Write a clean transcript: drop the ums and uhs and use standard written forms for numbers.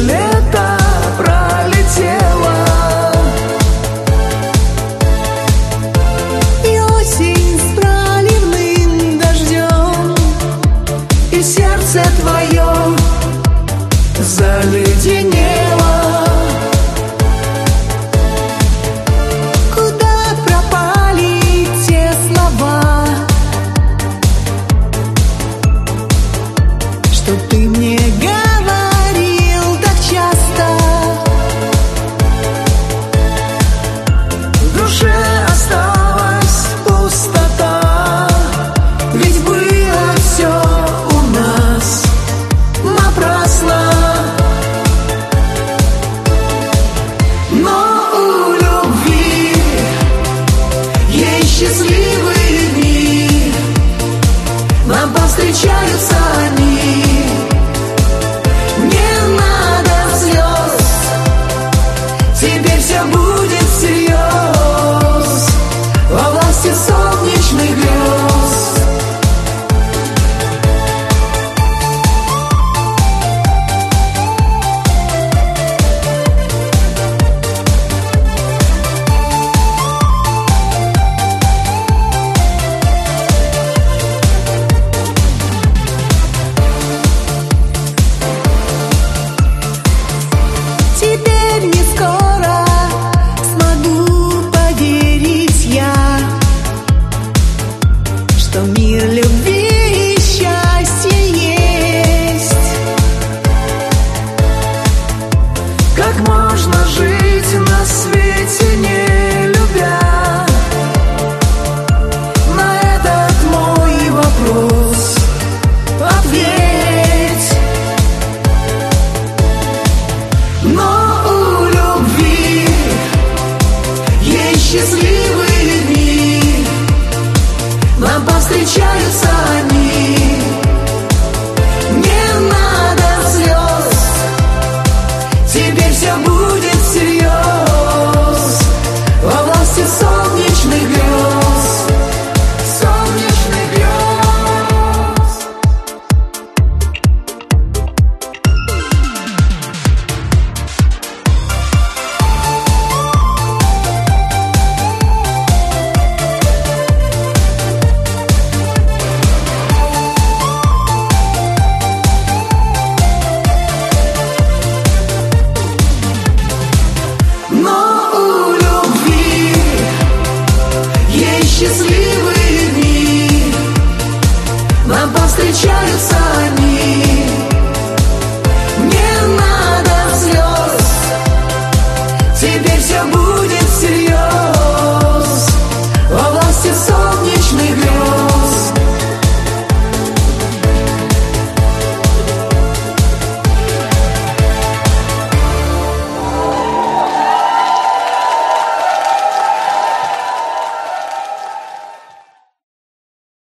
лето пролетело, и осень с проливным дождем, и сердце твое заледенело. куда пропали те слова, что ты мне говорил так часто? В душе осталась пустота, ведь было все у нас напрасно. Но у любви есть счастливые дни, нам повстречаются они. Не надо слез, теперь все будет всерьез, во власти солнечных грез. Теперь не скоро смогу поверить я, что мир любви и счастья есть. Как можно жить на свете, не любя? На этот мой вопрос ответь. Но у любви есть счастливые дни, нам повстречаются они. Не надо слез, теперь все будет всерьез, во власти солнечных грез. Солнечных грез. Но у любви есть счастливые дни, нам повстречаются